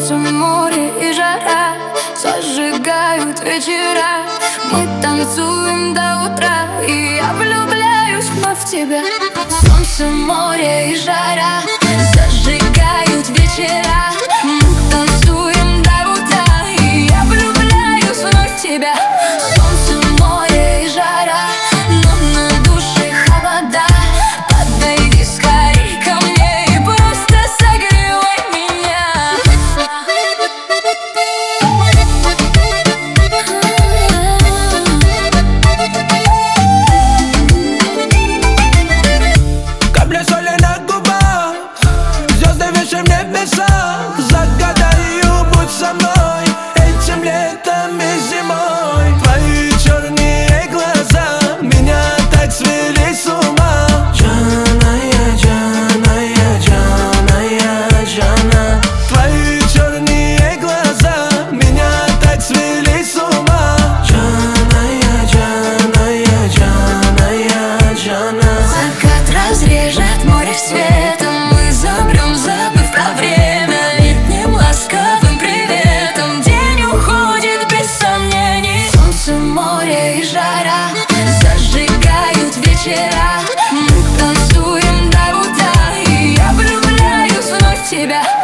Солнце, море и жара зажигают вечера. Мы танцуем до утра, и я влюбляюсь вновь в тебя. Солнце, море и жара зажигают вечера. Мы танцуем до утра, и я влюбляюсь вновь в тебя. Солнце, море и жара, но на душе холода. Подойди скорей ко мне и просто согревай меня. Капля соли на губах, звезды выше в небесах. Загадаю, будь со мной этим летом и зимой. Твои черные глаза меня так свели с ума. Джаная, Джаная, Джаная, Джана. Твои черные глаза меня так свели с ума. Джаная, Джаная, Джаная, Джана. Закат разрежет море цветом, мы замрем, забыв про время. Летним ласковым приветом день уходит без сомнений. Солнце, море и жара зажигают вечера. Мы танцуем до утра, и я влюбляюсь вновь в тебя.